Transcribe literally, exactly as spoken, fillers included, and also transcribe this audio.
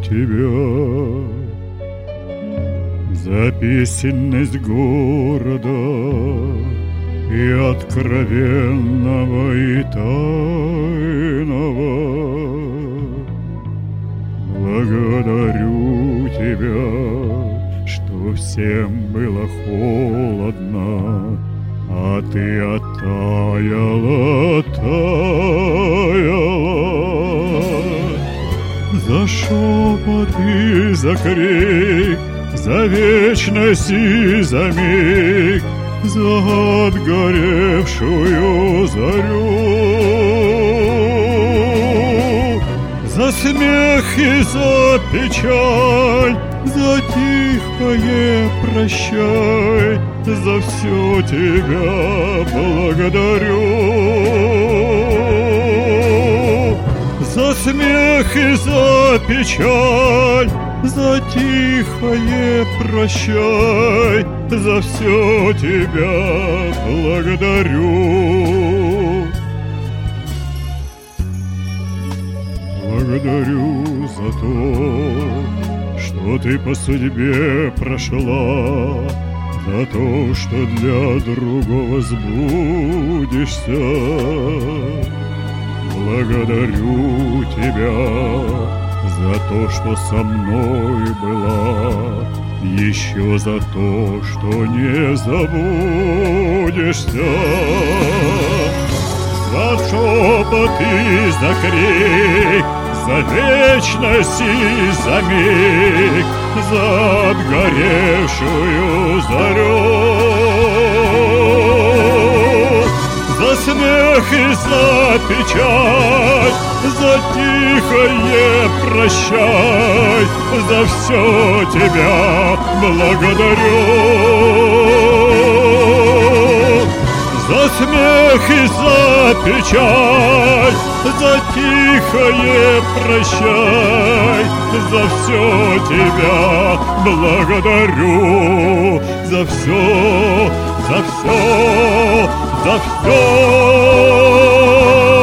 тебя за песенность города и откровенного, и тайного. Благодарю тебя, что всем было холодно, а ты оттаяла, оттаяла. За шепот и за крик, за вечность и за миг, за отгоревшую зарю, за смех и за печаль, за тихое прощай, за все тебя благодарю. За смех и за печаль, за тихое прощай, за все тебя благодарю. Благодарю за то, что ты по судьбе прошла, за то, что для другого сбудешься. Благодарю тебя за то, что со мной была, еще за то, что не забудешься. За шепот и за крик, за вечность и за миг, за отгоревшую зарю, за смех и за печаль, за тихое прощай, за все тебя благодарю. За смех и за печаль, за тихое прощай, за все тебя благодарю, за все, за все, за все.